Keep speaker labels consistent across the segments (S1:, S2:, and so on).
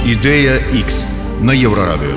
S1: Ідэя X на Еўрарадыё.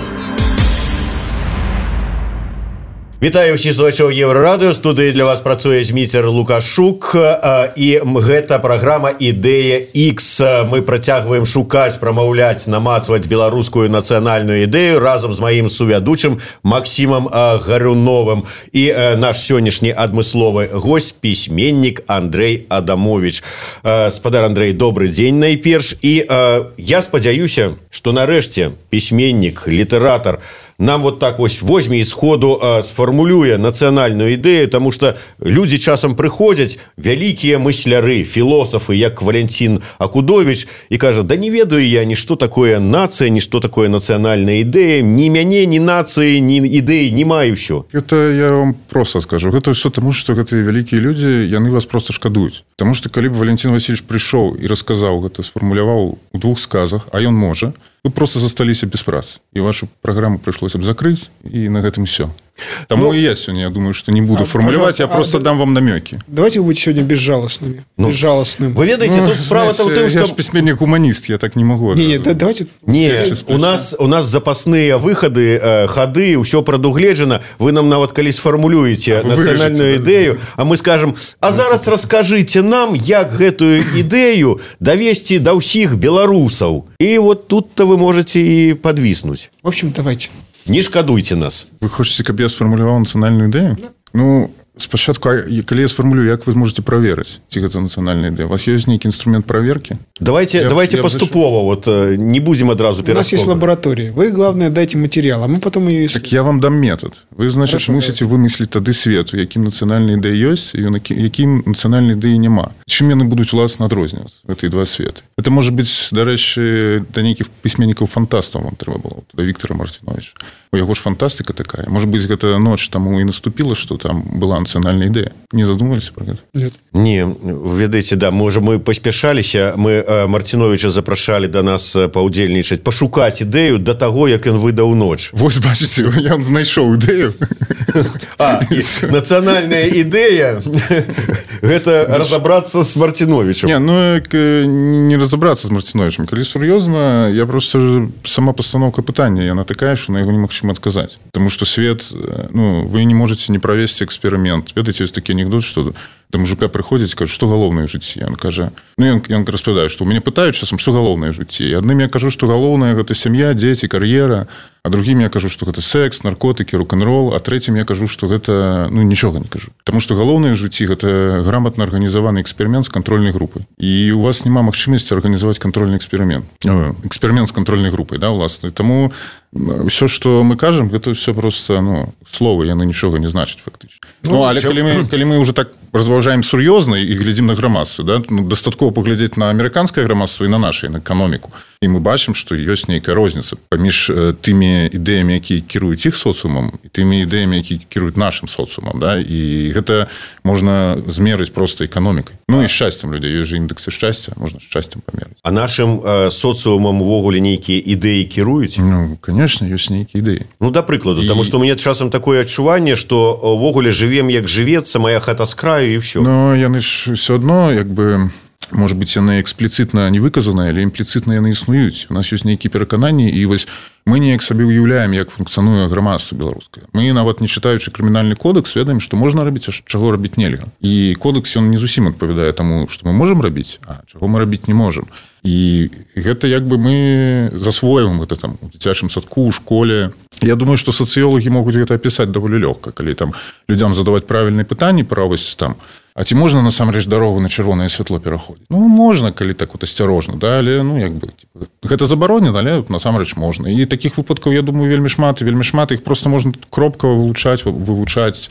S2: Вітаю ўсіх слухачоў Еўрарадыё. Студыі для вас працуе Зміцер Лукашук, і гэта праграма «Ідэя X». Мы працягваем шукаць, прамаўляць, намацваць беларускую нацыянальную ідэю разам з маім сувядучым Максімам Гаруновым. І наш сённяшні адмысловы госць, пісьменнік Андрэй Адамович. Спадар Андрэй, добры дзень найперш. І я спадзяюся, што нарэшце пісьменнік, літаратар нам вот так вось возьме і сходу сфармулюе нацыянальную ідэю, таму што людзі часам прыходзяць, вялікія мысляры, філосафы, як Валентин Акудович, і кажа: да не ведаю я ні што такое нацыя, ні што такое нацыянальная ідэя, ні мяне, ні нацыі, ні ідэі не маю ўсё.
S3: Это я вам просто скажу. Гэта ўсё таму, што гэтыя вялікія людзі, яны вас просто шкадуюць. Таму што калі б Валентин Васильевич прыйшоў і расказаў гэта, сфармуляваў у двух сказах, а ён можа, вы просто засталіся без працы. І вашу праграму прыйшлося б закрыць, і на гэтым все. Тому и я сегодня, я думаю, что не буду формулировать, я просто дам вам намеки.
S4: Давайте вы будете сегодня безжалостными. Безжалостным.
S2: Вы ведаете, тут справа-то в том, что...
S3: Я же письменник-гуманист, я так не могу.
S4: Давайте...
S2: У нас запасные выходы, ходы, все прадугледжано. Вы нам нават калі сфармулюеце нацыянальную ідэю, а мы скажем: а зараз расскажите нам, як гэтую ідэю давесці до ўсіх беларусаў. И вот тут-то вы можете и подвиснуть.
S4: В общем, давайте.
S2: Не шкадуйте нас.
S3: Вы хочаце, каб я сфармуляваў нацыянальную ідэю? Да. Ну, спачатку, калі я сфармулюю, як вы можете праверыць, ці гэта нацыянальная ідэя? У вас ёсць нейкі інструмент праверкі?
S2: Давайте поступово, вот не будем одразу пераскокваць.
S4: У нас есть лаборатория. Вы, главное, дайте материал, а мы потом ее...
S3: Так я вам дам метод. Вы, значит, мусіце вымысліць тады свет, у якім нацыянальная ідэя ёсць, і у якім нацыянальнай ідэі няма. Чым яны будуць уласна адрознівацца, гэтыя два светы? Это может быць, дарэчы, да нейкіх пісьменнікаў-фантастаў вам трэба было, да Віктора Мартиновича. У яго ж фантастыка такая. Может быть, гэта ноч таму і наступила, что там была нацыянальная ідэя. Не задумывались про гэта?
S4: Нет.
S2: Не, ведаеце, да, мы паспяшаліся, мы Мартиновича запрашалі до нас паўдзельнічаць, пашукаць ідэю до таго, як ён выдаў ноч.
S3: Вось, бачыце, я вам знайшоў ідэю.
S2: Нацыянальная ідэя – гэта разобрацца з Мартиновичем.
S3: Не разобрацца з Мартиновичем. Калі сур'ёзна, я просто сама пастаноўка пытання, яна такая, што на яго немагчыма адказаць. Таму што свет, вы не можете не правесці эксперымент. Ведаеце, ёсць такі анекдот, што да мужика прыходзіць, кажа: што галоўнае ў жыцці? Ён кажа, ён распавядае, што ў мяне пытаюць часам, што галоўнае ў жыцці. І адным я кажу, што галоўнае гэта сям'я, дзеці, кар'ера, а другім я кажу, што гэта секс, наркотыкі, рок-н-рол, а трэцім я кажу, што гэта, нічога не кажу. Таму што галоўнае ў жыцці гэта грамотна арганізаваны эксперымент з кантрольнай групай. І у вас няма магчымасці арганізаваць кантрольны эксперымент. Эксперымент з кантрольнай групай, да, уласна. Таму ўсё, што мы кажам, гэта ўсё просто, словы, яны нічога не значаць фактычна. Але калі мы уже так разважаем сур'ёзна і глядзім на грамадства, да, дастаткова паглядзець на амерыканскае грамадства і на нашай, на эканоміку. І мы бачым, што ёсць нейкая розніца паміж тымі ідэямі, якія кіруюць іх соцыумам, і тымі ідэямі, якія кіруюць нашым соцыумам, да? І гэта можна змерыць проста эканомікай. І шчасцем людзей. Ёсць жа індэксы шчасця, можна шчасцем памерыць.
S2: А нашым соцыумам увогуле нейкія ідэі кіруюць?
S3: Конечно, ёсць нейкія ідэі.
S2: Да прыкладу, таму што у мяне часам такое адчуванне, што увогуле жывем як жывецца, мая хата з краю і ўсё.
S3: Яны ж ўсё адно, может быть, яны экспліцытна не выказаныя, але імпліцытна яны існуюць. У нас ёсць нейкія перакананні, і вось мы неяк сабе ўяўляем, як функцыянуе грамадства беларускае. Мы, нават не чытаючы крымінальны кодекс, ведаем, што можна рабіць, а чаго рабіць нельга. І кодекс, ён не зусім адпавядае таму, што мы можам рабіць, а чаго мы рабіць не можам. І гэта мы засвоім гэта там у дзіцячым садку, у школе. Я думаю, што сацыёлагі могуць гэта апісаць даволі лёгка, калі там людзям задаваць правільныя пытанні пра вось там: а ці можна насамрэч дарогу на чырвонае святло пераходзіць? Можна, калі так вот асцярожна, да, але гэта забаронена, але насамрэч можна. І такіх выпадкаў, я думаю, вельмі шмат, іх просто можна кропкава вывучаць,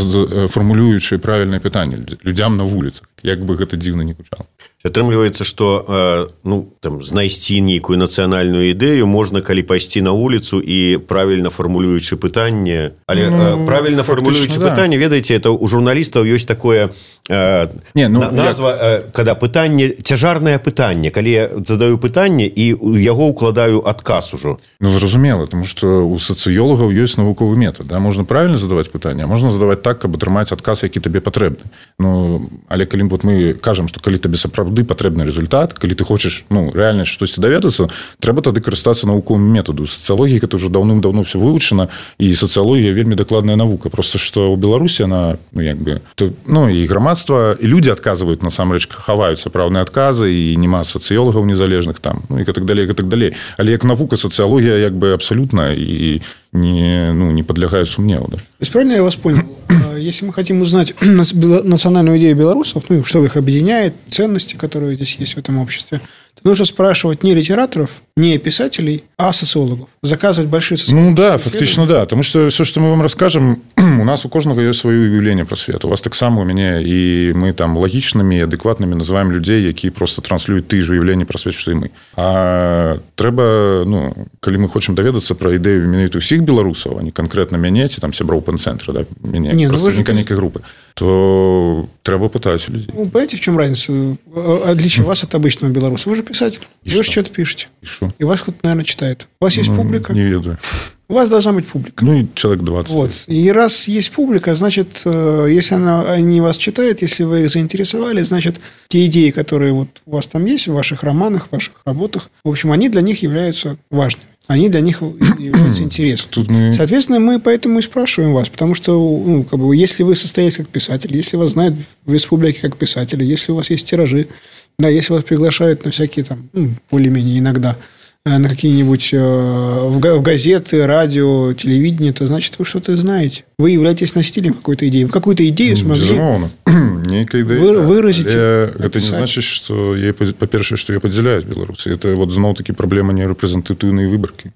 S3: фармулюючы правільныя пытанні людзям на вуліцах, як бы гэта дзіўна не гучала.
S2: Атрымліваецца, што знайсці нейкую нацыянальную ідэю можна, калі пайсці на вуліцу і правільна фармулюючы пытанне. Але правільна фармулюючы пытанне, ведаеце, это у журналістаў ёсць такое назва, когда пытанне, цяжарнае пытанне, калі я задаю пытанне і у яго ўкладаю адказ ужо.
S3: Зразумела, тому што у сацыёлагаў ёсць навуковы метад. Можна правільна задаваць пытанне, а можна задаваць так, каб атрымаць адказ, які табе патрэбны. Але калі мы кажам, што калі табе сапраўды сапраўды патрэбны результат, калі ты хочаш рэальна штосьці даведацца, трэба тады карыстацца навуковым метаду. Сацыялогія гэта ўжо даўным-даўно все вывучана, і сацыялогія вельмі дакладная навука. Просто што ў Беларусі она і грамадства, і людзі адказваюць, насамрэч хаваюць сапраўдныя адказы, і няма сацыёлагаў незалежных там, і так далей. Але як навука сацыялогія абсолютно і не подвергает сомневу. Да?
S4: То есть правильно я вас понял? Если мы хотим узнать национальную идею белорусов, что их объединяет, ценности, которые здесь есть в этом обществе, то нужно спрашивать не литераторов, не писателей, а социологов. Заказывать большие социологические
S3: исследования. Фактично, да. Потому что все, что мы вам расскажем, у нас у каждого есть свое уявление про свет. У вас так само, у меня, и мы там логичными и адекватными называем людей, которые просто транслюют те же уявления про свет, что и мы. А треба, коли мы хотим доведаться про идею именитую всех белорусов, а не конкретно меня, там, сябров пенцентра, да, меня, представника некой группы, то треба пытаться людей.
S4: Понимаете, в чем разница? Отличие вас от обычного белоруса. Вы же писатель. Вы же что-то пишете. И вас кто-то, наверное, читает. У вас есть публика?
S3: Не ведаю.
S4: У вас должна быть публика.
S3: И человек 20.
S4: Вот. И раз есть публика, значит, если они вас читают, если вы их заинтересовали, значит, те идеи, которые вот у вас там есть, в ваших романах, в ваших работах, в общем, они для них являются важными. Они для них являются интересными. Соответственно, мы поэтому и спрашиваем вас, потому что, если вы состоите как писатель, если вас знают в республике как писателя, если у вас есть тиражи, да, если вас приглашают на всякие там, более-менее иногда, на какие-нибудь в газеты, радио, телевидение, то значит, вы что-то знаете. Вы являетесь носителем какой-то идеи. Вы какую-то идею смогли выразить.
S3: Это не значит, что по-перше, что я подзяляю Беларусь. Это вот зноў-таки проблема нерэпрэзентатыўнай выбаркі.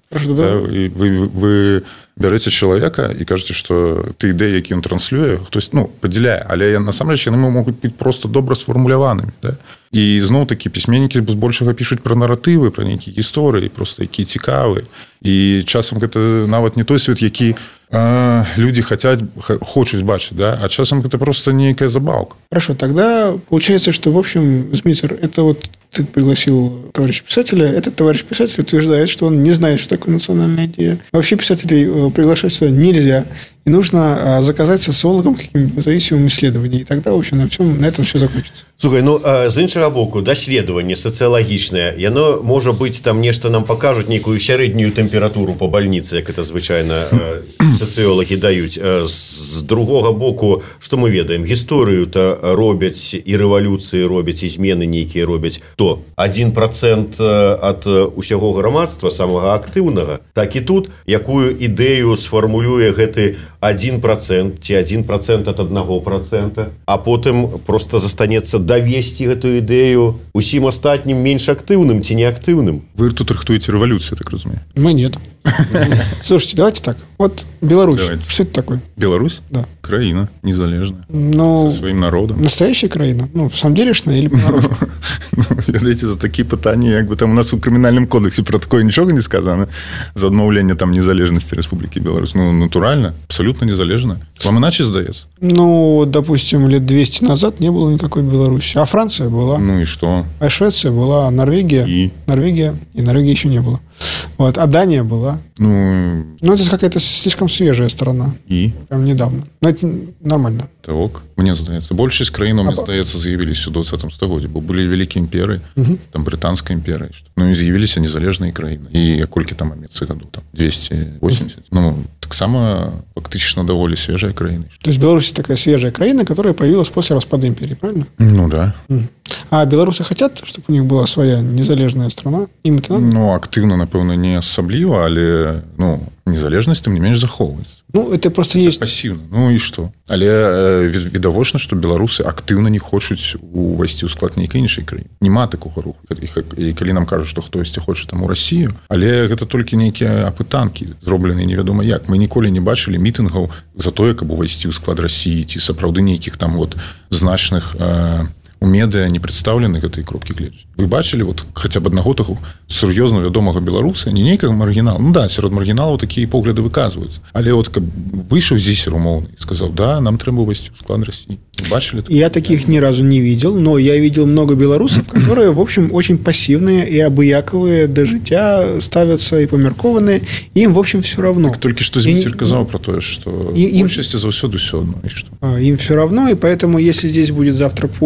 S3: Вы бярэце чалавека і кажаце, што ты ідэі, які ён транслюе, хтось падзяляе, але насамрэч яны могуць быць проста добра сфармуляванымі, да? І зноў-такі пісьменнікі збольшага пішуць пра наратывы, пра нейкія гісторыі, проста якія цікавыя. І часам гэта нават не той свет, які люди хочуць бачыць, да? А часам это просто некая забавка.
S4: Хорошо, тогда получается, что, в общем, Змитер, это вот ты пригласил товарища писателя, этот товарищ писатель утверждает, что он не знает, что такое национальная идея. Вообще писателей приглашать сюда нельзя. И нужно заказать социологам каким-нибудь независимым исследованием. И тогда, в общем, на этом все закончится.
S2: Слухай, з іншага боку, даследаванне сацыялагічнае, яно, можа быць, там нешта нам пакажуць нейкую сярэднюю тэмпературу по бальніцы, як это звычайна сацыёлагі даюць. З другога боку, што мы ведаем, гісторыю-то робяць, і рэвалюцыі робяць, і змены нейкія робяць, то 1% ад усяго грамадства, самага актыўнага, так і тут, якую ідэю сфармулюе гэты 1% ці 1% ад 1%, а потым просто застанецца давесці гэтую ідэю усім астатнім менш актыўным ці неактыўным.
S3: Вы тут рыхтуеце рэвалюцыю, так разумею?
S4: Мы нет. Слушайте, давайте так. Вот Беларусь. Давайте. Что это такое?
S3: Беларусь?
S4: Да.
S3: Краина незалежная. Со своим народом.
S4: Настоящая краина? Самделишная или понарошку?
S3: Ведаеце, за такие пытанні, як бы там у нас у крымінальным кодексе про такое нічога не сказано. За адмаўленне там незалежнасці Республики Беларусь. Натурально, абсолютно незалежная. Вам иначе сдается?
S4: Допустим, лет 200 назад не было никакой Беларуси. А Франция была.
S3: И что?
S4: А Швеция была, а Норвегия. И Норвегии еще не было. Вот. А Дания была. Это какая-то слишком свежая страна.
S3: И?
S4: Прям недавно. Но это нормально.
S3: Так, мне здаецца. Большасць краін, мне здаецца, з'явіліся ў 20 стагоддзі, бо былі вялікія імперыі, там брытанская імперыя. І з'явіліся незалежныя краіны. І колькі там амецы гадоў? Там 280. Таксама фактычна даволі свежая краіна.
S4: То есть Беларусь такая свежая краіна, которая появилась после распада империи, правильно?
S3: Да.
S4: А белорусы хотят, чтобы у них была своя незалежная страна? Им это надо?
S3: Актыўна, напэўна, не асабліва, але незалежнасць тым не менш захоўваецца.
S4: Это просто есть...
S3: Пассивно. И что? Але відавочна, што беларусы актыўна не хочуць увайсці ў склад нейкай іншай краіны. Нема такога руху. І калі нам кажуць, што хтосьці хоча там у Расію, але гэта толькі нейкія апытанкі, зробленыя невядома як. Мы ніколі не бачылі мітынгаў за тое, каб увайсці ў склад Расіі, ці сапраўды нейкіх там значных у медыа не прадстаўлены гэтай кропкі гледжання. Вы бачылі хаця б аднаго таго сур'ёзна вядомага беларуса, не нейкага маргінала. Сярод маргіналаў такія погляды выказваюцца. Але каб выйшаў зісер умоўны і сказаў, да, нам трэба увайсці ў склад Расіі. Бачили?
S4: Я таких ни разу не видел, но я видел много белорусов, которые, в общем, очень пассивные и обыяковые до життя ставятся и померкованные. Им, в общем, все равно.
S3: Так только что Змитер сказал про то, что большасці заўсёды все одно. И что?
S4: Им все равно, и поэтому, если здесь будет завтра Польша или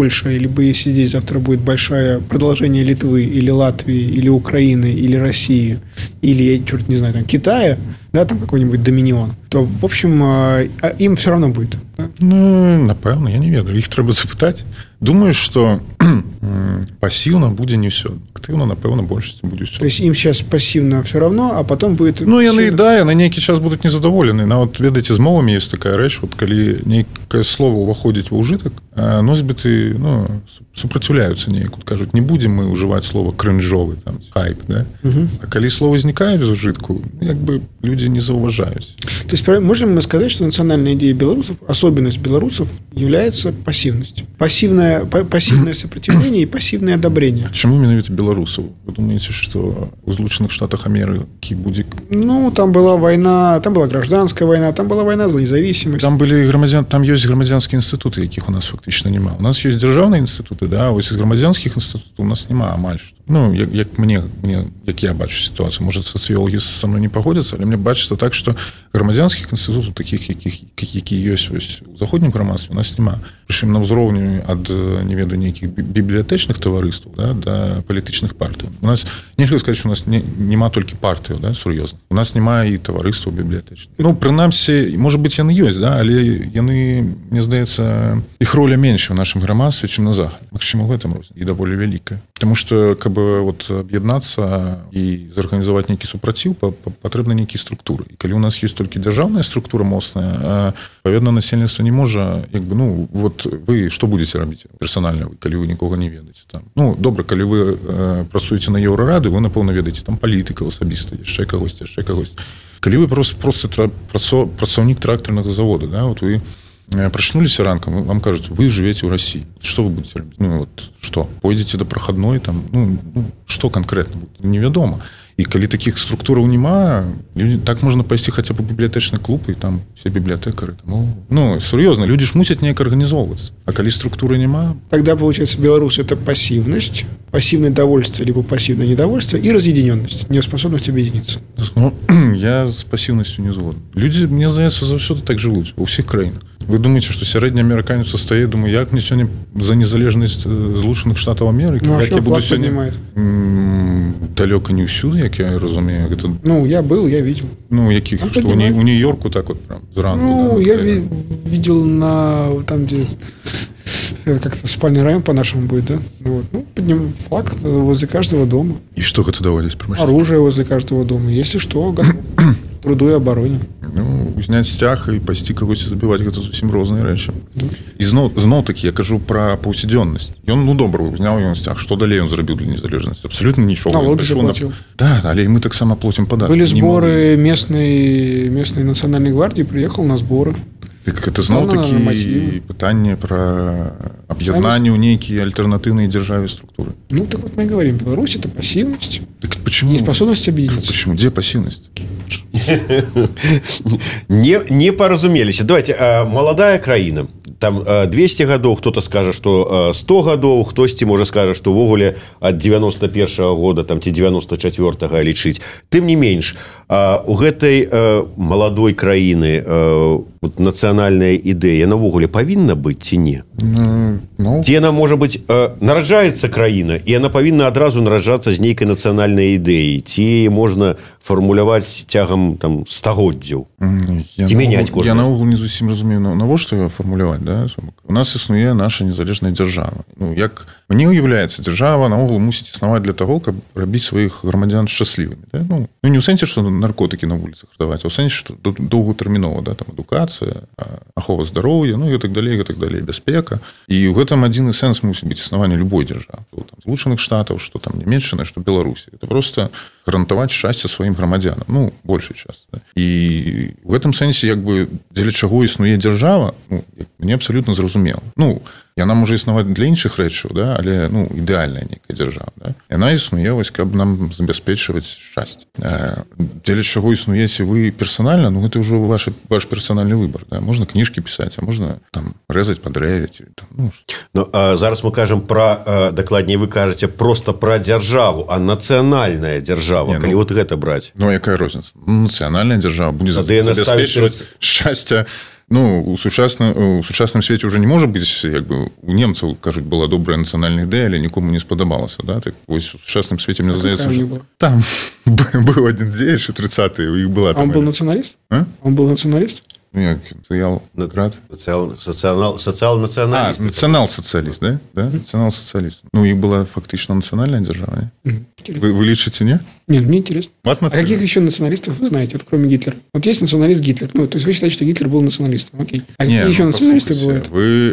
S4: либо если здесь завтра будет большое продолжение Литвы или Латвии, или Украины, или России, или, я черт не знаю, там, Китая, да, там какой-нибудь доминион, то, в общем, им все равно будет. Да?
S3: Ну, напевно, я не ведаю. Їх треба запитати. Думаю, що пасивно буде не все. Активно, напевно, большинство буде все.
S4: То есть им сейчас пассивно все равно, а потом будет...
S3: Ну, яны, да, яны нейкі час будуць незадаволены. На вот, ведаеце, з мовамі есть такая рэч, вот, калі нейкае слово ўваходзіць ва ўжытак, носьбіты, ну, супраціўляюцца неяк. Кажуць, не будем мы ўжываць слово крынжовы, там, хайп, да? А калі словы знікаюць з ўжытку, як бы люди не заўважаюць.
S4: То есть можем мы сказать, что национальная идея белорусов, особенность белорусов является пассивность. Пассивное сопротивление и пассивное одобрение.
S3: Чему менавіта белорусов? Вы думаете, что в Злучаных Штатах Америки будет...
S4: Ну, там была война, там была гражданская война, там была война за независимость.
S3: Там есть громадянские институты, якіх у нас фактично нема. У нас есть державные институты, да, а ось из громадянских институтов у нас нема амаль что. Ну, як я бачу ситуацию, может, социологи со мной не погодятся, але мне бачится так, что громадянских институтов, таких, які есть у заходнім грамадстве, у нас нема. Причем на ўзроўні ад, не ведаю, нейкіх бібліятэчных таварыстваў, да, до палітычных партый. У нас, нельга сказать, что у нас нема толькі партыяў, да, сур'ёзна. У нас нема і таварыстваў бібліятэчных. Ну, прынамсі, может быть, яны ёсць, да, але яны, мне здаецца, іх роля менш у нашым грамадстве, чым на захадзе. Магчыма, ў гэтым розні, і даволі вялікая. Потому что, каб вот аб'яднацца і зарганізаваць нейкі супраціў, патрэбна нейкія структуры. І калі у нас ёсць толькі дзяржаўная структура моцная, паведна насельніцтва не можа, як бы, ну, вот вы што будзеце рабіць персанальна, калі вы нікога не ведаеце там. Ну, добра, калі вы працуеце на Еўрарады, вы, напэўна, ведаеце там палітыка асабіста, яшчэ кагось. Калі вы просто працаўнік трактарнага завода, да, вот вы прачнуліся ранкам, вам кажуць, вы жывеце ў Расіі. Што вы будзеце рабіць? Ну, вот, што? Пойдзеце да прахадной, там, ну, што канкрэтна будзе? Невядома. І калі такіх структураў няма, люди, так можна пайсці хаця б у бібліятэчны клуб, і там все бібліятэкары. Ну, сур'ёзна, люди ж мусяць неяк арганізоўвацца. А калі структуры няма...
S4: Тогда, получается, белорус – это пассивность, пассивное довольствие, либо пассивное недовольство и разъединенность, неспособность объединиться.
S3: Ну, я з пассивностью не згоден. Люди, мне здаецца, заўсёды так жывуць, у ўсіх краінах. Вы думаете, что сярэдні амерыканец стае, думаю, як мне сёння за незалежнасць Злучаных Штатаў Амерыкі?
S4: Ну, а
S3: як
S4: що флаг піднімає?
S3: Далёка не ўсюды, як я разумею. Гэта...
S4: Ну, я был, я видел.
S3: Ну, якіх? Что у Нью-Йорку так вот прям зранку?
S4: Ну, да, я видел на... там, где... Это как-то спальный район по-нашему будет, да? Вот. Ну, поднимем флаг возле каждого дома.
S3: И что гэта давались?
S4: Оружие возле каждого дома. Если что, готов. Труду и обороне.
S3: Ну, узняць сцяг і пайсці кагось забіваць, гэта зусім розныя рэчы. І зноў-такі я кажу пра паўсядзённасць. Ён, ну, добра, узняў ён сцяг. Што далей ён зрабіў для незалежнасці? Абсалютна нічога.
S4: Налоги заплатил.
S3: Да, але і мы таксама платим падаткі.
S4: Были сборы местной национальной гвардии, приехал на сборы.
S3: Так это зноў-такі пытанне пра аб'яднанне ў нейкія альтэрнатыўныя дзяржаве структуры.
S4: Ну, так вот мы и говорим. Беларусь – это пассивность.
S3: Так почему?
S4: Неспособность объединиться.
S3: Почему? Где пассивность?
S2: Не поразумеліся. Давайте, маладая краіна, там 200 гадоў, хто-то скажа, што 100 гадоў, хтосьці можа скажа, што ўвогуле ад 91-го года там ці 94-го лічыць. Тым не менш, у гэтай маладой краіны нацыянальная ідэя навогуле павінна быць ці не? Ці яна, можа быць, нараджаецца краіна, і яна павінна адразу нараджацца з нейкай нацыянальнай ідэяй, ці можна фармуляваць цягам там стагоддзяў, ці мяняць кожны?
S3: Я наогул не зусім разумею, навошта яго фармуляваць, да? У нас існуе наша незалежная дзяржава. Ну, як мне ўяўляецца, дзяржава наогул мусіць існаваць для таго, каб рабіць сваіх грамадзян шчаслівымі, да? Ну, не ў сэнсе, што наркотыкі на вуліцах прадаваць, а ў сэнсе, што доўгатэрмінова, да, там адукацыя, ахова здароўя, ну і так далей, бяспека. І ў гэтым адзіны сэнс мусіць быць існаванне любой дзяржавы, там Злучаных Штатаў, што там Нямецчына, што Беларусі. Это просто гарантаваць шчасце сваім грамадзянам, ну, большай частцы. Да? І ў гэтым сэнсе, як бы, дзеля чаго існуе дзяржава, ну, мне абсалютна зразумела. Ну, яна можа існаваць для іншых рэчаў, да? Але, ну, ідэальная нейкая дзяржава. Да? Яна існуе, вось, каб нам забяспечваць шчасце. Дзеля чаго існуеце вы персанальна, ну, гэта ўжо ваш персанальны выбар. Да? Можна кніжкі пісаць, а можна там рэзаць па дрэве. Ну,
S2: зараз мы кажам пра, дакладней вы кажаце проста пра дзяржаву, а нацыянальная дзяржава, калі вот гэта браць.
S3: Ну, якая розніца? Нацыянальная дзяржава будзе забяспечваць шчасце Ну, у сучасным свеце уже не можа быць як бы у немцаў кажуць была добрая нацыянальная ідэя, але нікому не спадабалася, да? Так вось у сучасным свеце мне здаецца там быў адзін дзеяч у 30-е, у іх была там.
S4: Он был националист? Он был националист?
S3: Як социал-националист,
S2: Национал-социалист,
S3: да? Национал-социалист. Ну, у іх была фактично национальная держава, не? Вы лічыце, не?
S4: Нет, мне интересно. А каких еще националистов вы знаете, вот кроме Гитлера? Вот есть националист Гитлер. Ну, то есть вы считаете, что Гитлер был националистом. Окей. А какие еще националисты бывают?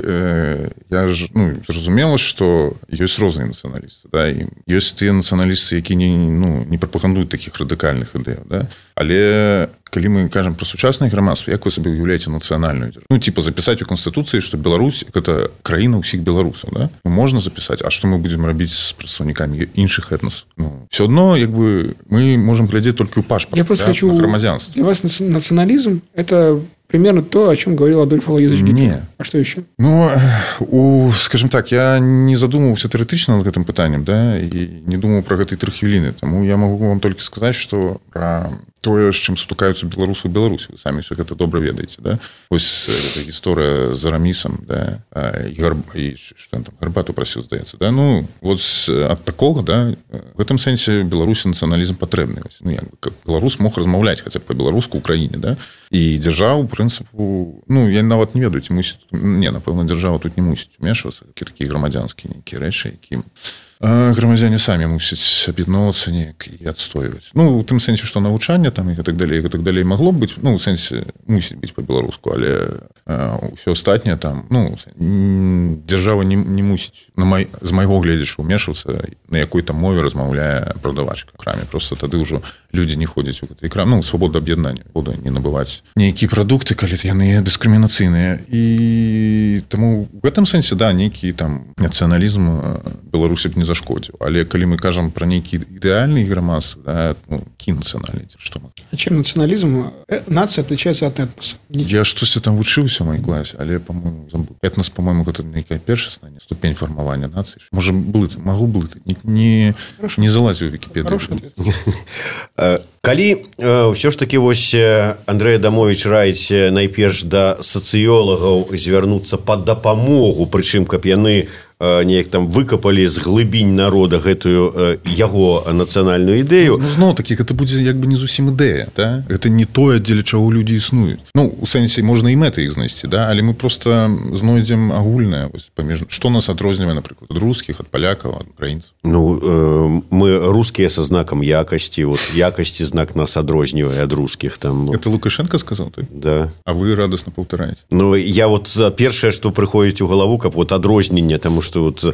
S3: Я ж, зразумела, что есть розныя нацыяналісты, да? І ёсць тыя нацыяналісты, які не прапагандуюць таких радыкальных ідэяў, да? Але калі мы кажам про сучаснае грамадства, як вы сабе уяўляеце нацыянальную дзяржаву? Ну, типа запісаць у Канстытуцыі, што Беларусь – гэта краіна ўсіх беларусаў, да? Можна запісаць, а што мы будзем рабіць з прадстаўнікамі іншых этносаў? Ну, все одно, як бы, мы можем глядзець толькі ў пашпарт,
S4: я просто хочу...
S3: грамадзянства.
S4: Для вас национализм – это примерно то, о чем говорил Адольф Алоизович Гитлер.
S3: Не.
S4: А что еще?
S3: Ну, скажем так, я не задумывался тэарэтычна над гэтым пытаннем, да, і не думаў про гэта 3 хвіліны. Таму я могу вам толькі сказаць, што про тое, з чым сутыкаюцца беларусы ў Беларусі. Вы самі все гэта добра ведаеце, да? Вось гэта гісторыя з Арамісам, да, і што ён там гарбату прасіў, здаецца, да? Ну, вот ад такога, да, в гэтым сэнсе Беларусі нацыяналізм патрэбны. Ну, як бы, беларус мог размаўляць хаця б па-беларуску ў краіне, да? І дзяржава, ў прынцыпу, ну, я нават не ведаю, ці мусіць... Не, напэўна, дзяржава тут не мусіць умешвацца, такія грамадзянскія нейкія рэчы, якім грамадзяне самі мусяць аб'ядноўвацца неяк і адстойваць. Ну, у тым сэнсе, што навучанне там і так далей магло б быць, ну, у сэнсе мусіць быць па-беларуску, але ўсё астатняе там, ну, дзяржава не мусіць, з майго гледзяча, умешвацца, на якой там мове размаўляе прадавачка ў краме. Просто тады ўжо людзі не ходзяць у гэты крам. Ну, свабода аб'яднання, свабода не набываць нейкія прадукты, калі яны дыскрымінацыйныя. І таму у гэтым сэнсе, да, нейкі там нацыяналізм Беларусі б не зашкодзіў. Але калі мы кажам про нейкі ідэальны грамадства, да, ну, які нацыяналізм, што мы?
S4: А чем национализм? Нация отличается от этноса.
S3: Я штосьці там вучыўся ў маёй класе, але, по-моему, забыл. Этнос, по-моему, гэта нейкая першасная ступень фармавання нацыі. Можа, магу блытаць. Не залазіў у Вікіпедыю.
S4: Хороший ответ.
S2: Калі ўсё ж такі вось Андрэй Адамович раіць найперш да сацыёлагаў звярнуцца па дапамогу, прычым каб яны неяк там выкапалі з глыбінь народа гэтую яго нацыянальную ідэю.
S3: Ну, зноў-такі, гэта будзе як бы не зусім ідэя, да? Гэта не тое, дзеля чаго людзі існуюць. Ну, у сэнсе, можна і мэты іх знайсці, да? Але мы просто знойдзем агульнае, паміж... што нас адрознівае, напрыклад, ад рускіх, ад палякаў, ад украінцаў.
S2: Ну, мы рускія са знакам якасці, вот якасці знак нас адрознівае ад рускіх. Там...
S3: Это Лукашенко сказаў, так?
S2: Да.
S3: А вы радасна паўтараеце.
S2: Ну, я вот першае, што прыходзіць у галаву, каб вот адрозненне, таму што вот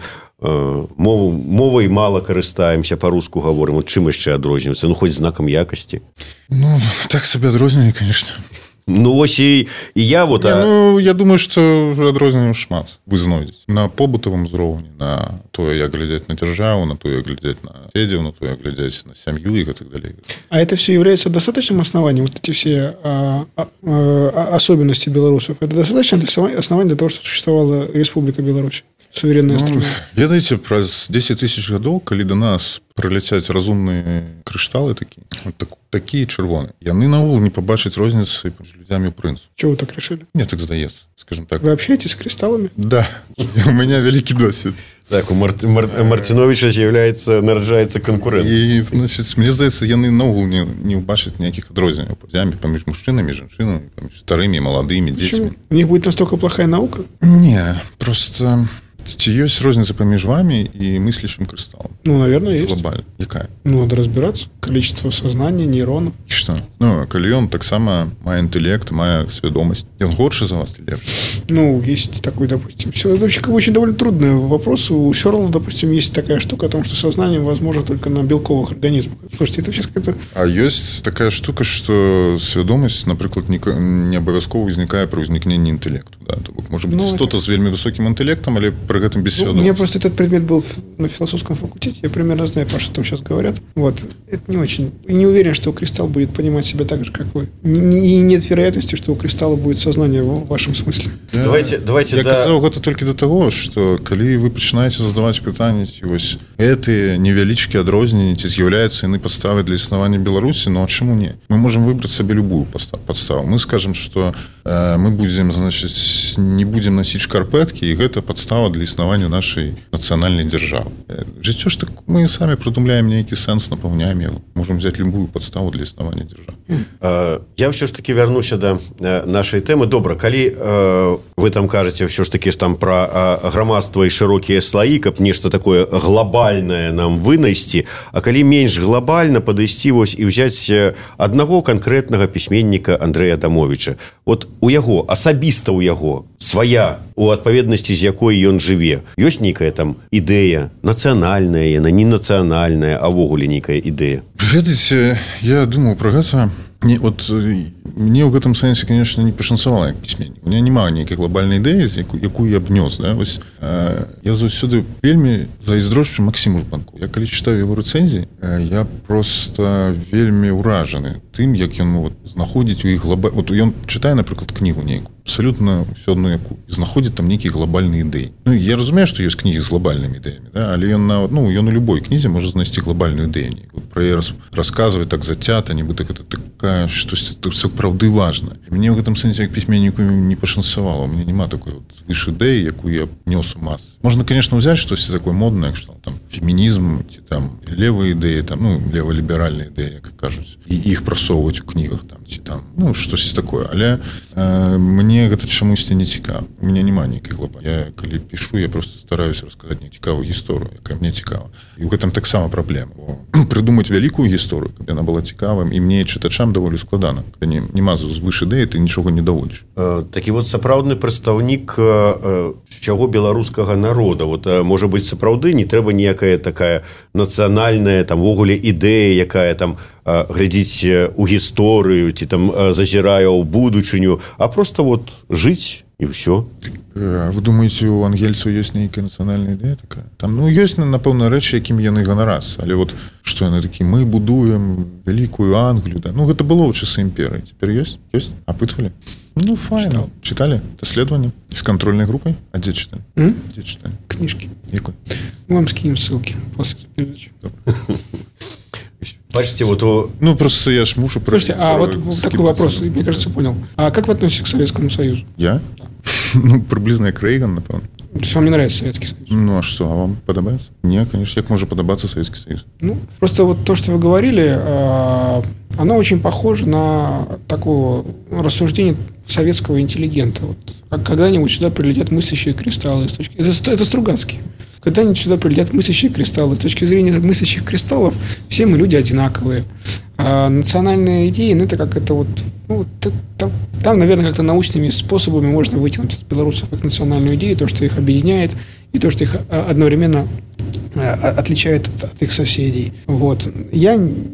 S2: мовай мала карыстаемся, па-руску гаворым, вот чым яшчэ адрозніваецца? Ну, хоць знакам якасці.
S3: Ну, так сабе адрозненне, конечно.
S2: Ну, вось і я вот...
S3: Ну, я думаю, што адрозненняў шмат вы знойдзеце. На побытавым узроўні, на тое, як глядзець на дзяржаву, на тое, як глядзець на седзяў, на тое, як глядзець на сям'ю і так далее.
S4: А это все является достаточным основанием, вот эти все особенности белорусов? Это достаточно основание для того, чтобы существовала Республика Беларусь? Суверенная страна.
S3: Ведаеце, праз 10 000 гадоў, калі да нас прыляцяць разумныя крышталы такія чырвоныя, яны наогул не пабачаць розніцы паміж людзямі ў прынцыпе.
S4: Чего вы так решили?
S3: Мне так здаецца, скажем так.
S4: Вы общаетесь с кристаллами?
S3: Да, у меня великий досвід.
S2: Так, у Мартиновича нараджаецца конкурент.
S3: І, значит, мне здаецца, яны наогул не ўбачаць ніякіх адрозненняў паміж мужчынамі, жанчынамі, паміж старымі, маладымі, дзецьмі.
S4: У них будет настолько плохая наука?
S3: Не, просто... Ці ёсць розніца паміж вами і мыслящим крысталом?
S4: Ну, наверное, есть.
S3: Глобально. Якая?
S4: Ну, надо разбираться. Количество сознания, нейронов.
S3: І што? Ну, калі ён таксама мае інтэлект, мае свядомасць, ён горшы за вас ці лепш?
S4: Ну, есть такой, допустим... Это вообще как бы очень довольно трудный вопрос. У Сёрла, допустим, есть такая штука о том, что сознание возможно только на белковых организмах. Слушайте, это вообще какая-то...
S3: А ёсць такая штука, што свядомасць, напрыклад, не абавязкова ўзнікае пры ўзнікненні інтэлекту. Да? То бок, можа быць, істота з вельмі высокім інтэлектам, але пры гэтым без свядомасці.
S4: У меня просто этот предмет был на философском факультете. Я примерно знаю, про что там сейчас говорят. Вот. Это не очень... Не уверен, что кристалл будет понимать себя так же, как вы. И нет вероятности, что у кристалла будет сознание в вашем смысле.
S2: Давайте,
S3: я казаў гэта толькі да таго, што калі вы пачынаеце задаваць пытанні, ці вось гэтыя невялічкія адрозненні, ці з'яўляюцца яны падставай для існавання Беларусі, ну а чаму не? Мы можам выбраць сабе любую падставу. Мы скажам, што мы будем, значит, не будем носить шкарпетки, и это подстава для існавання нашей нацыянальнай дзяржавы. Жыццё ж так мы сами придумляем нейкі сэнс, напаўняем его. Можем взять любую подставу для існавання дзяржавы.
S2: Я ўсё ж таки вярнуся до нашай тэмы. Добра, калі вы там кажаце ўсё ж таки там про грамадства і шырокія слаі, каб нешта такое глобальнае нам вынайсці, а калі менш глобальна падысці вось і взять аднаго канкрэтнага пісьменніка Андрэя Адамовіча. Вот у яго, асабіста у яго свая, у адпаведнасці з якой ён жыве. Ёсць нейкая там ідэя, нацыянальная яна, не нацыянальная, а ввогуле нейкая ідэя.
S3: Ведаеце, я думаў пра гэта. Вот мне ў гэтым сэнсе, конечно, не пашанцавала як пісьменнік. У меня няма нейкай глобальнай ідэі, якую я б нёс. Да? Вось, я заўсёды вельмі зайздрошчу Максіму Жбанку. Я калі чытаю яго рэцэнзіі, я просто вельмі ўражаны тым, як ён вот, знаходзіць у іх глобальны... Вот ён чытае, напрыклад, кнігу нейку, абсолютно ўсё адно якую, і знаходзіць там нейкія глобальныя ідэі. Ну, я разумею, што ёсць кнігі з глобальнымі ідэямі, да? Але ён ён у любой кнізе можа знайсці глобальную ідэю. Пра яе расказваць так зацята, нібыта гэта такая штосьці сапраўды важна. Мне ў гэтым сэнсе як пісьменніку не пашанцавала. У мяне няма такой вот звыш ідэі, якую я нёс у мас. Можна, конечно, ўзяць штосьці такое моднае, што там фемінізм ці там левыя ідэі, там, ну, леваліберальныя ідэі, як кажуць, і іх прасоўваць у кнігах там ці там, ну, штосьці такое. Але мне гэта чамусьці не цікава. У меня няма нейкай глобальнай. Я калі пішу, я просто стараюся расказаць нецікавую гісторыю, якая мне цікава. І ў гэтым таксама праблема. Прыдумаць вялікую гісторыю, каб яна была цікавым, і мне чытачам даволі складана. Калі няма звыш ідэі, ты нічога не даводзіш.
S2: Такі вот сапраўдны прадстаўнік чаго беларускага народа. Вот, можа быць, сапраўды не трэба ніякая такая нацыянальная там ввогуле ідэя, якая там глядзіць у гісторыю ці там зазірае ў будучыню, а просто вот жыць і ўсё.
S3: Вы думаеце, у ангельцаў ёсць нейкая нацыянальная ідэя такая? Там, ну, ёсць, напэўна, рэчы, якім яны ганарацца. Але вот што яны такі, мы будуем вялікую Англію, да? Ну, гэта было ў часы імперыі. Цяпер ёсць? Ёсць? Апытвалі? Ну, файна. Читали? Исследование? С контрольной группой? А где читали? Где читали?
S4: Книжки.
S3: Какой?
S4: Мы вам скинем ссылки после передачи.
S2: Бачите, вот...
S3: Ну, просто я ж мушу...
S4: Слушайте, а вот такой вопрос, мне кажется, понял. А как вы относитесь к Советскому Союзу?
S3: Я? Да. Ну, приблизно как Рейган, напевно.
S4: То есть вам не нравится Советский Союз?
S3: Ну, а что, а вам подобается? Не, конечно, как может подобаться Советский Союз? Ну,
S4: просто вот то, что вы говорили, оно очень похоже на такое рассуждение советского интеллигента. Вот, когда-нибудь сюда прилетят мыслящие кристаллы. Это Стругацкий. Когда-нибудь сюда прилетят мыслящие кристаллы. С точки зрения мыслящих кристаллов все мы люди одинаковые. А национальные идеи, ну, это как это вот... Ну, там, наверное, как-то научными способами можно вытянуть из белорусов их национальную идею, то, что их объединяет, и то, что их одновременно отличает от их соседей. Вот. Я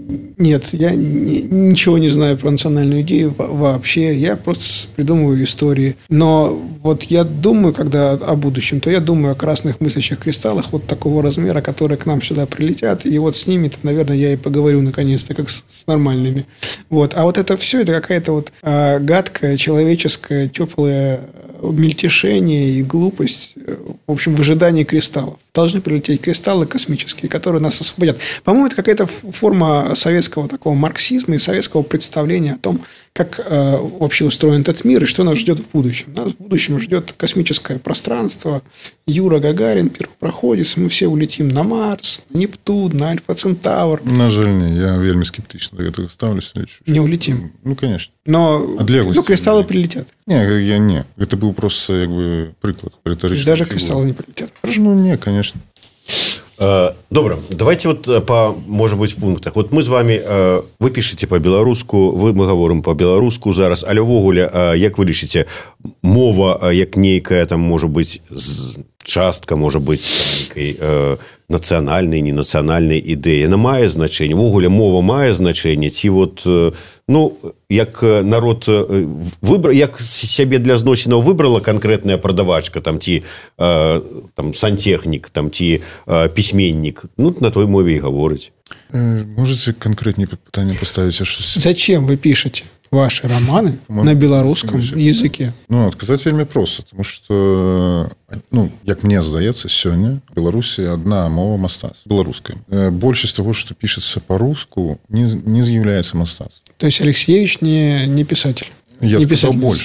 S4: ничего не знаю про национальную идею вообще. Я просто придумываю истории. Но вот я думаю, когда о будущем, то я думаю о красных мыслящих кристаллах вот такого размера, которые к нам сюда прилетят. И вот с ними, наверное, я и поговорю наконец-то, как с нормальными. Вот. А вот это все, это какая-то вот гадкая, человеческая, теплая мельтешение и глупость, в общем, в ожидании кристаллов. Должны прилететь кристаллы космические, которые нас освободят. По-моему, это какая-то форма советского такого марксизма и советского представления о том, как вообще устроен этот мир и что нас ждет в будущем. Нас в будущем ждет космическое пространство, Юра Гагарин, первопроходец, мы все улетим на Марс, на Нептун, на Альфа-Центавр.
S3: На жаль, не. Я вельми скептично до этого ставлюсь.
S4: Не улетим.
S3: Ну, конечно.
S4: Но кристаллы прилетят.
S3: Не. Это был просто, как бы, приклад.
S4: Даже кристаллы не прилетят.
S3: Хорошо. Ну, не, конечно.
S2: Добра, давайте вот по, может быть, пунктах. Вот мы з вами, вы пішаце по-беларуску, мы гаворым по-беларуску зараз, але ўвогуле, як вы лічыце, мова, як нейкая, там, можа быць, частка, можа быць, нейкай нацыянальнай, ненацыянальнай ідэі, яна мае значэнне, ўвогуле мова мае значэнне, ці вот, ну, як народ выбраў, як сябе для зносінаў выбрала канкрэтная прадавачка, там, ці там, сантэхнік, там, ці пісьменнік, ну, на той мове і гаворыць.
S3: Можете конкретнее питание поставить?
S4: Зачем вы пишете ваши романы на белорусском языке?
S3: Ну, отказать вельми просто, потому что, ну, як мне здаецца, сёння в Беларуси одна мова мастацтва, белорусская. Большасць того, что пишется по-русски, не является мастацтвом.
S4: То есть Алексеевич не писатель?
S3: Я сказал большасць.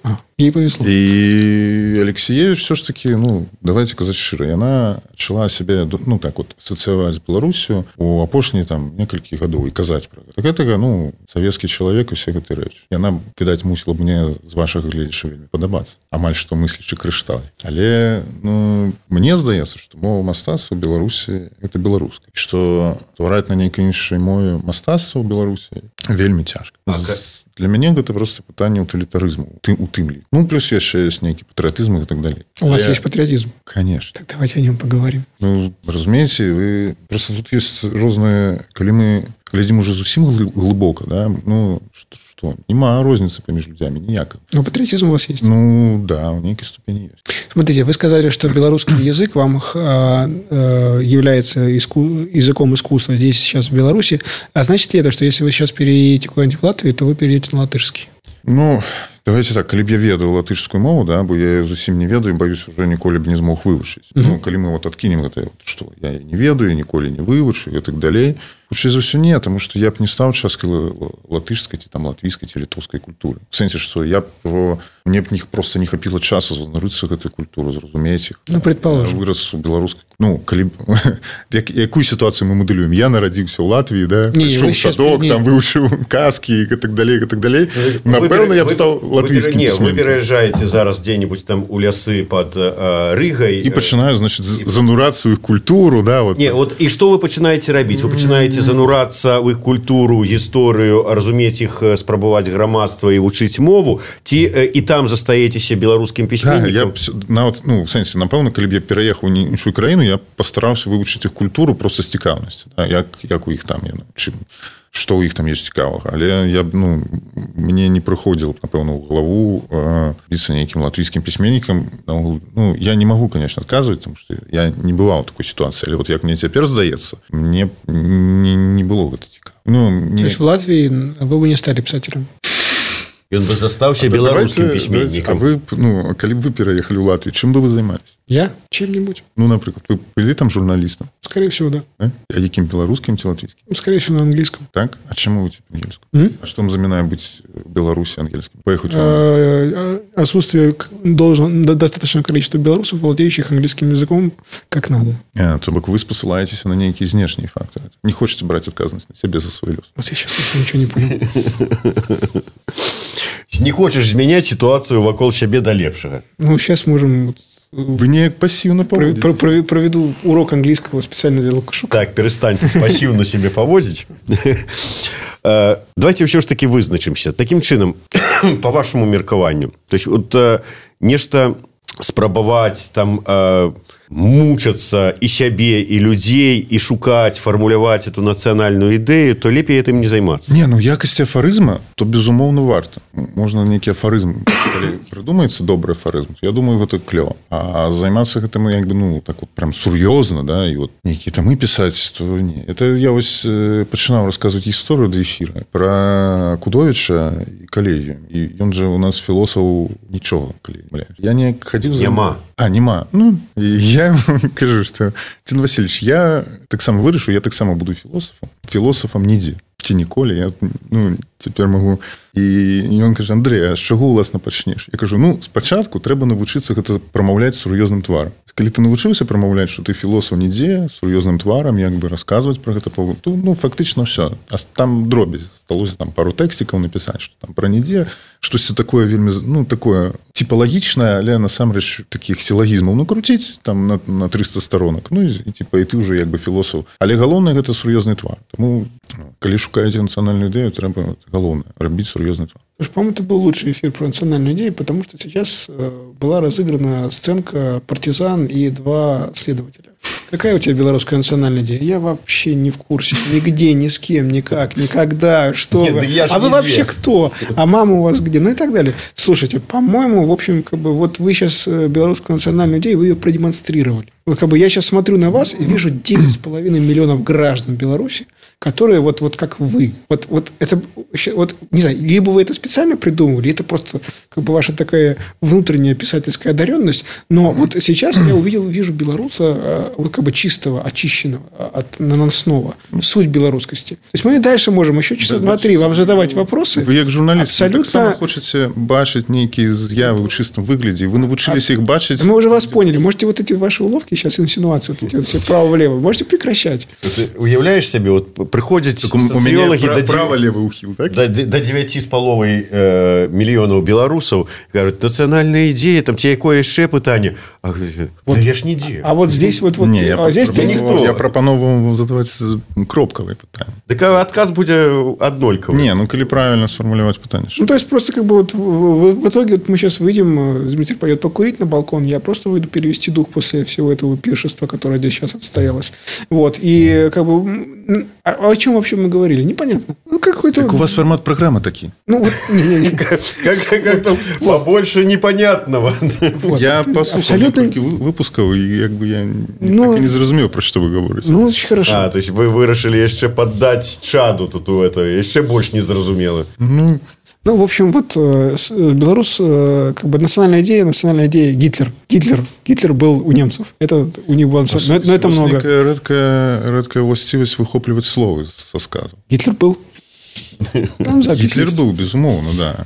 S4: Ей повезло.
S3: І Алексієвіч все ж таки, ну, давайте казаць шчыра, яна пачала сябе, ну, так вот, асацыяваць з Беларусю у апошнія там некалькі гадоў і казаць пра гэта. Гэтага, ну, савецкі чалавек і все гэты рэчы. Яна, відаць, мусіла б мне з вашага гледзяча вельмі падабацца. Амаль што мыслячы крышталь. Але, ну, мне здаецца, што мова мастацтва ў Беларусі гэта беларуская. Што ствараць на нейкай іншай мове мастацтва ў Беларусі вельмі цяжка. Для мяне гэта просто пытанне утилитаризму у тым ліку. Ну, плюс яшчэ ёсць нейкі патрыятызм і так далее.
S4: У вас есть патриотизм?
S3: Конечно.
S4: Так давайте о нем поговорим.
S3: Ну, разумееце, вы просто тут есть розныя, калі мы глядзім уже зусім глыбока, да, ну, что нема розницы паміж людзямі ніякай.
S4: Но патриотизм у вас есть?
S3: Ну, да, в некой ступени есть.
S4: Смотрите, вы сказали, что белорусский язык вам является языком искусства здесь сейчас в Беларуси. А значит ли это, что если вы сейчас переедете куда-нибудь в Латвию, то вы перейдете на латышский?
S3: Ну, давайте так, калі б я ведаў латышскую мову, да, бо я зусім не ведаю, боюсь, уже ніколі б не змог вывучыць. Ну, калі мы вот адкінем гэта, што я не ведаю, ніколі не вывучу і так далей. Хутчэй за ўсё не, тому што я б не стаў часткай латышскай ці там латвійскай ці літоўскай культуры. В сэнсе, што я б ужо, мне б просто не хапіла часу занурыцца гэтую культуру, зразумець іх.
S4: Ну, предположим.
S3: Я вырас у беларускай. Ну, калі якую сітуацыю мы мадэлюем? Я нарадзіўся ў Латвіі, да, прыйшоў у садок, там вывучыў казкі і так далей, і так далей. Напэўна, я б стаў латвійскім пісьменнікам.
S2: Вы пераязджаеце зараз дзе-нибудь там у лясы под Рыгай.
S3: І пачынаю, значит, занурацца ў іх культуру, да, вот.
S2: Не, вот і што вы пачынаеце рабіць? Вы пачынаеце занурацца ў іх культуру, гісторыю, разумець іх, спрабаваць грамадства і вучыць мову, ці і там застаецеся беларускім пісьменнікам?
S3: Да, я нават, ну, в сэнсе, напэўна, калі б я пераехаў у іншую краіну, я пастараўся вывучыць іх культуру просто з цікаўнасці, да, як у іх там яна, што ў іх там ёсць цікавага. Але я, ну, мне не прыходзіла, напэўна, ў галаву біцца нейкім латвійскім пісьменнікам. Ну, я не магу, конечно, адказваць, тому што я не бываў у такой сітуацыі, але вот як мне цяпер здаецца, мне не было гэта цікава. Ну,
S4: То есть в Латвии вы бы не стали писателем?
S2: Ён бы застаўся беларускім пісьменнікам.
S3: А вы, ну, калі б вы пераехалі ў Латвію, чым бы вы займаліся?
S4: Я? Чем-нибудь.
S3: Ну, напрыклад, вы былі там журналістам?
S4: Скорее всего, да.
S3: А якім беларускім ці латвійскім?
S4: Скорее всего, на английском.
S3: Так? А чаму вы ці ангельскім? А што вам замінае быць в Беларусі ангельскім? Поехать
S4: отсутствие достаточного количества белорусов, владеющих английским языком, как надо.
S3: То бок вы спасылаецеся на нейкія знешнія фактары. Не хочаце браць адказнасць на сябе за свой лёс.
S4: Вот я сейчас ничего не понял.
S2: Не хочаш змяняць сітуацыю вакол сябе да лепшага.
S4: Ну, сейчас можем...
S3: Вы неяк пассіўна паводзіце.
S4: Проведу урок английского специально для Лукашука.
S2: Так, перестаньте пассіўна себе паводзіць. Давайте ўсё ж таки вызначымся. Такім чынам, по вашему меркаванню, то есть вот нешта спрабаваць там мучацца і сябе, і людзей, і шукаць, фармуляваць эту нацыянальную ідэю, то лепей этим не займацца.
S3: Не, ну якасці афарызма, то безумоўна варта. Можна нейкі афарызм, калі прыдумаецца добры афарызм, я думаю, гэта клёва. А займацца гэтым як бы, ну, так вот прям сур'ёзна, да, і вот нейкія тамы пісаць, то не. Это я вось пачынаў расказваць гісторыю да эфіра пра Кудовіча і калегію. І ён жа у нас філосаф нічога, калі я не хадзіў за... Нема. Ну, я кажу, што Тин Васильевич, я таксама вырашыў, я таксама буду філосафам нідзе. Ці ніколі, я, ну, цяпер магу. І ён кажа: Андрэй, а з чаго ўласна пачнеш? Я кажу, ну, спачатку трэба навучыцца гэта прамаўляць сур'ёзным тварам. Калі ты навучыўся прамаўляць, што ты філосаф нідзе, сур'ёзным тварам, як бы расказваць пра гэта, то, ну, фактычна ўсё. А там дробязь. Сталося там пару тэксцікаў напісаць, што там пра нідзе, штосьці такое вельмі, ну, такое типалагічнае, але насамрэч такіх сілагізмаў накруціць там на 300 сторонок. Ну, і типа, і ты ўжо як бы філосаф. Але галоўнае гэта сур'ёзны твар. Таму, калі шукаеце нацыянальную ідэю, трэба галоўнае рабіць сур'ёзны твар.
S4: По-моему, это был лучший эфир про национальную идею, потому что сейчас была разыграна сценка партизан и два следователя. Какая у тебя белорусская национальная идея? Я вообще не в курсе. Нигде, ни с кем, никак, никогда. Что вы? А вы вообще кто? А мама у вас где? Ну и так далее. Слушайте, по-моему, в общем, как бы вот вы сейчас белорусскую национальную идею, вы ее продемонстрировали. Вот как бы я сейчас смотрю на вас и вижу 9,5 миллионов граждан Беларуси, которые вот как вы. Вот это, вот, не знаю, либо вы это специально придумали, это просто как бы ваша такая внутренняя писательская одаренность, но вот сейчас я вижу белоруса вот как бы чистого, очищенного от наносного, суть белорусскости. То есть мы дальше можем еще часа 2-3 вам задавать вопросы.
S3: Вы як журналіст,
S4: абсолютно...
S3: так само хочете бачить некие з'яви у чистом выгляде, вы научились их бачить.
S4: Мы уже вас поняли. Можете вот эти ваши уловки, сейчас инсинуации, вот эти вот все право-влево, можете прекращать.
S2: Ты уявляешь себе, вот приходят социологи
S3: право-левый ухил, так?
S2: До 9,5 миллионов белорусов, говорят, национальная идея, там тебе якое еще питание. А
S4: вот,
S2: я ж не идея.
S4: А вот здесь вот
S3: не,
S4: а здесь
S3: я пропоновал вам задавать кропковые питания.
S2: Так отказ будет однольковый.
S3: Не, ну коли правильно сформулировать питание.
S4: Ну, то есть, просто как бы вот в итоге вот мы сейчас выйдем, Дмитрий пойдет покурить на балкон, я просто выйду перевести дух после всего этого пиршества, которое здесь сейчас отстоялось. Вот. И как бы... о чем вообще мы говорили? Непонятно. Ну, какой-то...
S3: Так у вас формат программы такие.
S4: Ну, вот...
S2: Как там побольше непонятного.
S3: Я послушал несколько выпусков, и как бы я так и не зрозумел, про что вы говорите.
S4: Ну, очень хорошо.
S2: А, то есть вы вырашили еще поддать чаду тут у этого, еще больше не зрозумело.
S4: Ну, в общем, вот Беларусь, как бы национальная идея Гитлер был у немцев. Это у них было... Но это много.
S3: Редкая властивость выхопливать слово со сказа.
S4: Гитлер был. Там
S3: Гитлер был, безумовно, да.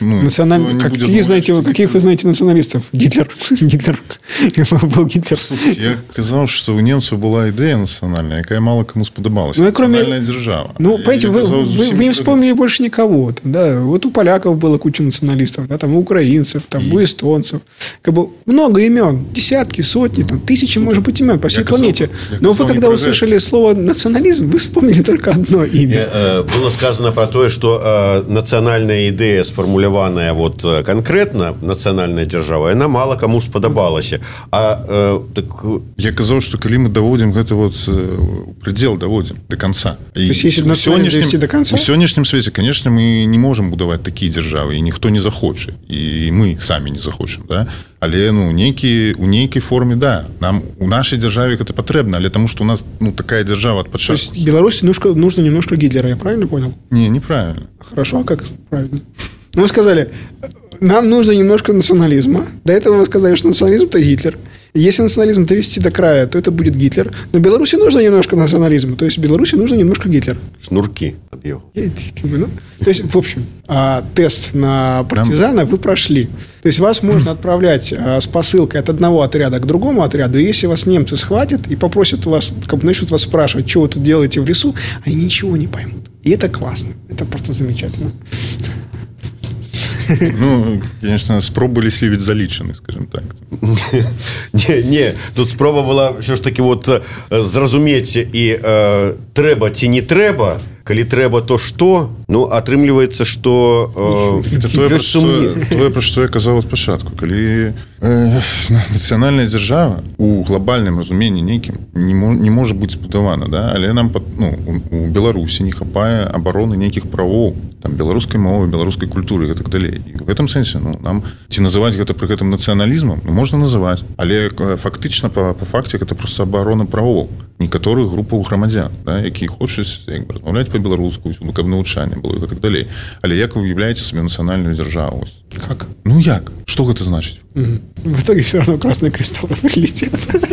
S4: Каких вы знаете националистов? Гитлер. Был Гитлер.
S3: Я казав, что у немцев была идея национальная, якая мало кому сподобалась.
S4: Национальная
S3: держава.
S4: Ну, понимаете, вы не вспомнили больше никого. Да? Вот у поляков было куча националистов, да? Там у украинцев, там у эстонцев. Как бы много имен. Десятки, сотни, там, тысячи, может быть, имен по всей планете. Но вы, когда услышали слово национализм, вы вспомнили только одно имя.
S2: Было сказано про то, что национальная идея, сформуляваная вот конкретно, национальная держава, она мало кому сподобалася.
S3: Я казав, что коли мы доводим это вот предел доводим до конца.
S4: То есть, если довести до конца?
S3: В сённяшнім свете, конечно, мы не можем будовать такие державы, и никто не захочет, и мы сами не захочем, да? Але у нейкій формі, да. Нам у нашей державе это потребно, але тому, что у нас такая держава от початку.
S4: То есть Беларуси нужно немножко Гитлера, я правильно понял?
S3: Не, неправильно.
S4: Хорошо, а как правильно? Ну, вы сказали, нам нужно немножко национализма. До этого вы сказали, что национализм – это Гитлер. Если национализм довести до края, то это будет Гитлер. Но Беларуси нужно немножко национализма. То есть Беларуси нужно немножко Гитлера.
S2: Шнурки объел.
S4: То есть, в общем, тест на партизана вы прошли. То есть вас можно отправлять с посылкой от одного отряда к другому отряду. И если вас немцы схватят и попросят вас, начнут вас спрашивать, что вы тут делаете в лесу, они ничего не поймут. И это классно. Это просто замечательно.
S3: Ну, конечно, спроба лісливіць залічаны, скажем так.
S2: Не, тут спроба была все ж таки вот зразумець і трэба ці не трэба. Калі трэба, то што? Ну, атрымліваецца, што
S3: это тое, пра што я казаў ад пачатку. Калі нацыянальная дзяржава у глобальным разуменні нейкім не можа быць збудавана, да? Але нам у Беларусі не хапае абароны нейкіх правоў, там, беларускай мовы, беларускай культуры і так далей. І ў гэтым сэнсе нам ці называць гэта пры гэтым нацыяналізмам можна называць, але фактычна па факце гэта проста абарона правоў некаторых групаў грамадзян, да, якія хочуць размаўляць по-беларуску, каб навучанне было і так далей. Але як вы уяўляеце сабе нацыянальную дзяржаву?
S4: Как?
S3: Ну як? Што гэта значыць?
S4: В итоге все равно красные кристаллы прилетят.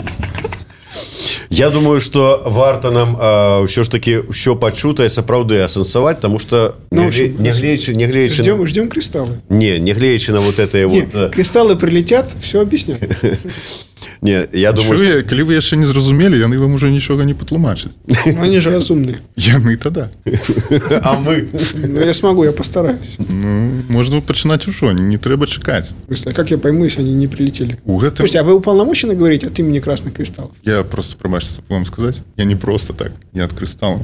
S2: Я думаю, что варта нам все ж таки все пачутае сапраўды асэнсаваць, тому что нягледзячы
S4: ждем кристаллы.
S2: Не гледзячы на вот это вот
S4: кристаллы прилетят, все объясняют.
S2: Не, я думаю,
S3: калі вы яшчэ не зразумелі, яны вам уже нічога не патлумачаць.
S4: Они же разумные.
S3: Яны тогда.
S2: А мы?
S4: Ну, я смогу, я постараюсь.
S3: Ну, можна пачынаць ужо, не трэба чакаць.
S4: А как я пойму, если они не прилетели?
S3: Слушайте,
S4: а вы уполномочены говорить от имени красных кристаллов?
S3: Я просто, пробачьте, вам сказать, я не просто так, я от кристаллов.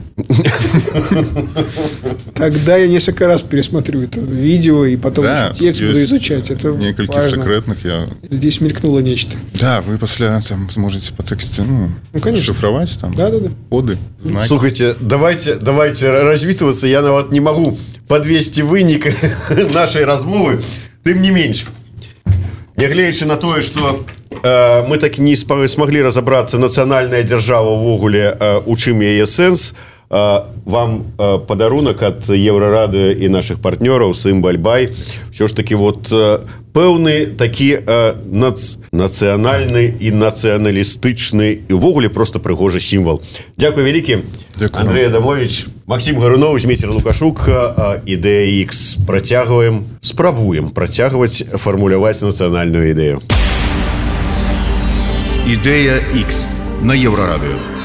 S4: Тогда я несколько раз пересмотрю это видео и потом текст буду изучать. Это
S3: несколько секретных я...
S4: Здесь мелькнуло нечто.
S3: Да, вы после там сможете по тексте шифровать там коды, знаки.
S2: Слушайте, давайте развитываться. Я нават не могу подвести вынік нашей размовы. Тым не менш, нягледзячы на тое, что мы так не смогли разобраться, нацыянальная дзяржава ўвогуле у чым яе сэнс. вам падарунак ад Еўрарадыё і нашых партнёраў Сымбаль-Бай. Ўсё ж такі вот пэўны такі нацыянальны і нацыяналістычны і ўвогуле просто прыгожы сімвал. Дзякуй вялікі. Андрей Адамович, Максим Гарунович, Міцер Лукашук, Ідэя X. Спрабуем працягваць фармуляваць нацыянальную ідэю.
S1: Ідэя X на Еўрарадыё.